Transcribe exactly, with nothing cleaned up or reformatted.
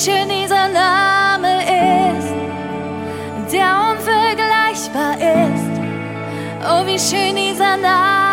schön dieser Name ist, der unvergleichbar ist. Oh, wie schön dieser Name